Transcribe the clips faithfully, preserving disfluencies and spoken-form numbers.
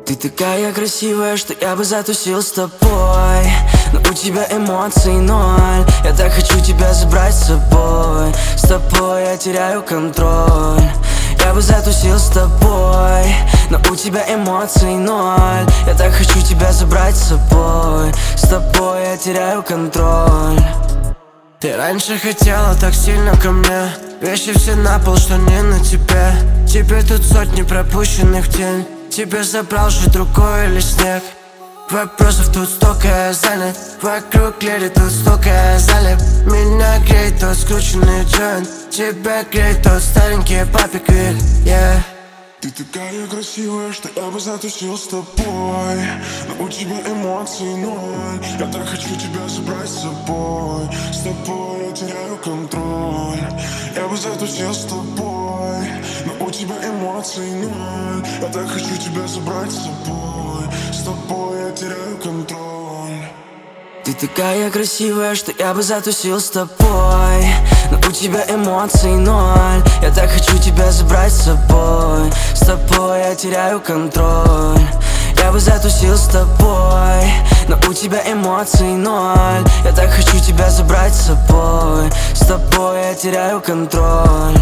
Ты такая красивая, что я бы затусил с тобой. Но у тебя эмоций ноль. Я так хочу тебя забрать с собой. С тобой я теряю контроль. Я бы затусил с тобой, но у тебя эмоций ноль. Я так хочу тебя забрать с собой. С тобой я теряю контроль. Ты раньше хотела так сильно ко мне. Вещи все на пол, что не на тебе. Теперь тут сотни пропущенных в тень. Тебя забрал же другой или снег. Вопросов тут столько, я занят. Вокруг леди, тут столько, я залип. Меня греет тот скрученный джойнт. Тебя греет тот старенький папик Виль, yeah. Ты такая красивая, что я бы затусил с тобой. Но у тебя эмоций ноль. Я так хочу тебя забрать с собой. С тобой я теряю контроль. Я бы затусил с тобой, но у тебя эмоций ноль. Я так хочу тебя забрать с собой. С тобой я теряю контроль. Ты такая красивая, что я бы затусил с тобой. Но у тебя эмоций ноль. Я так хочу тебя забрать с собой. С тобой я теряю контроль. Я бы затусил с тобой, но у тебя эмоций ноль. Я так хочу тебя забрать с собой. С тобой я теряю контроль.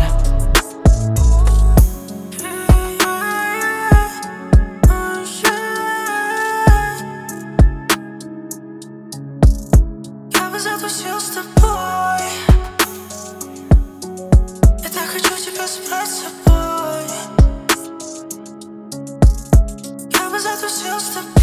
Затусил с тобой. Я так хочу тебя забрать с собой. Я бы затусил с тобой.